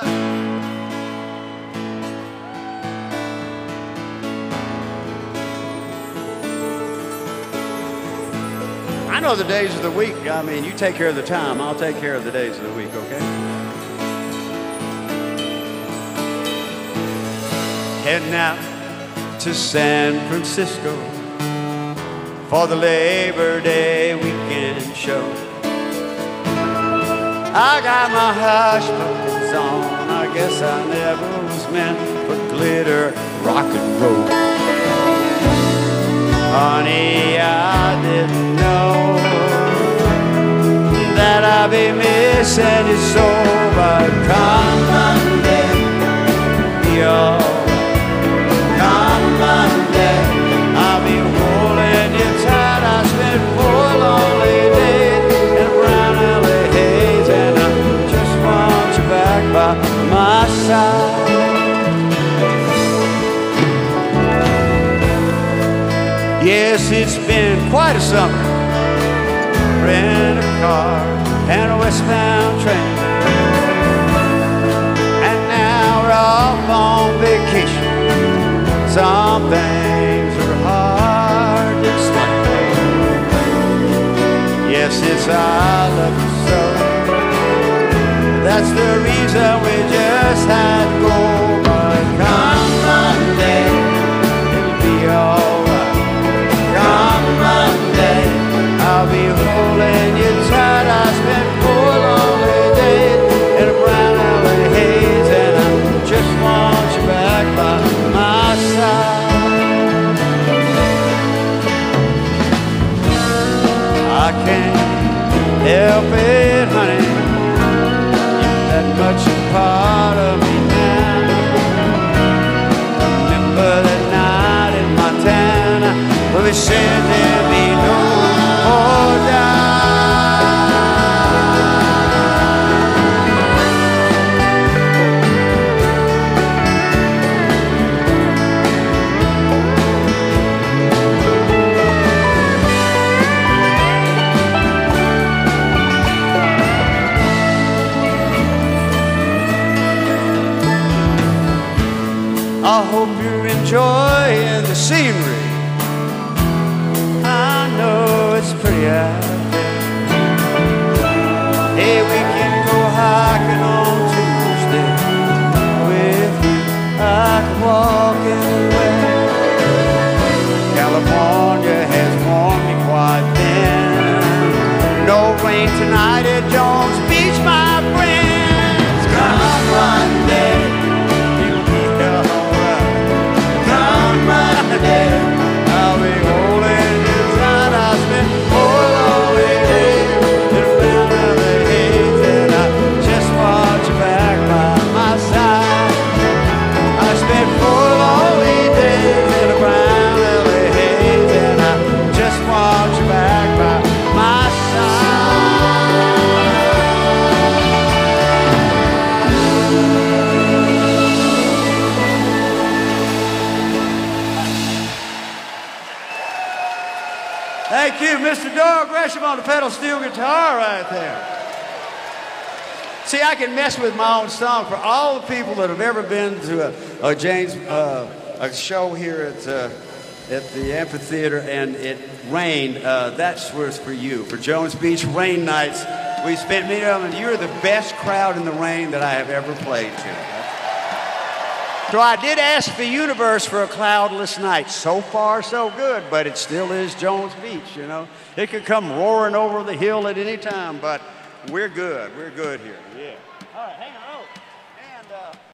I know the days of the week. I mean, you take care of the time. I'll take care of the days of the week, okay? Heading out to San Francisco for the Labor Day weekend show. I got my hush buttons on. I guess I never was meant for glitter, rock and roll. Honey, I didn't know that I'd be missing you so, but come Monday, be alright. Come Monday, I'll be holding you tight. I spent 4 lonely days in a brown alley haze, and I just want you back by my side. Yes, it's been quite a summer. Rent a car and a westbound train, and now we're off on vacation. Some things are hard to explain. Yes, it's I love you so. That's the reason we just had to go. But come Monday, it'll be alright. Come Monday, I'll be holding you tight. I spent 4 lonely days in a brown alley haze, and I just want you back by my side. I can't help it, honey. You're that much a part of me now. Remember that night in Montana where we said there'd be no more doubt. I hope you're enjoying the scenery. I know it's pretty out there. Hey, we can go hiking on Tuesday with you. I can walk anywhere. California has warmed me quite thin. No rain tonight at Jones Beach, my friends. Come Monday, it'll be alright. Come Monday, I'll be holding you tight. I spent 4 lonely days in a brown alley haze, and I just want you back by my side. I spent 4 lonely days in a brown alley haze, and I just want you back by my side. Thank you, Mr. Doyle Gresham on the pedal steel guitar right there. See, I can mess with my own song. For all the people that have ever been to a show here at the amphitheater and it rained, that's where it's for you. For Jones Beach Rain Nights, we spent many of them, and you're the best crowd in the rain that I have ever played to. So I did ask the universe for a cloudless night. So far, so good, but it still is Jones Beach, you know. It could come roaring over the hill at any time, but we're good. We're good here, yeah. All right, hang on.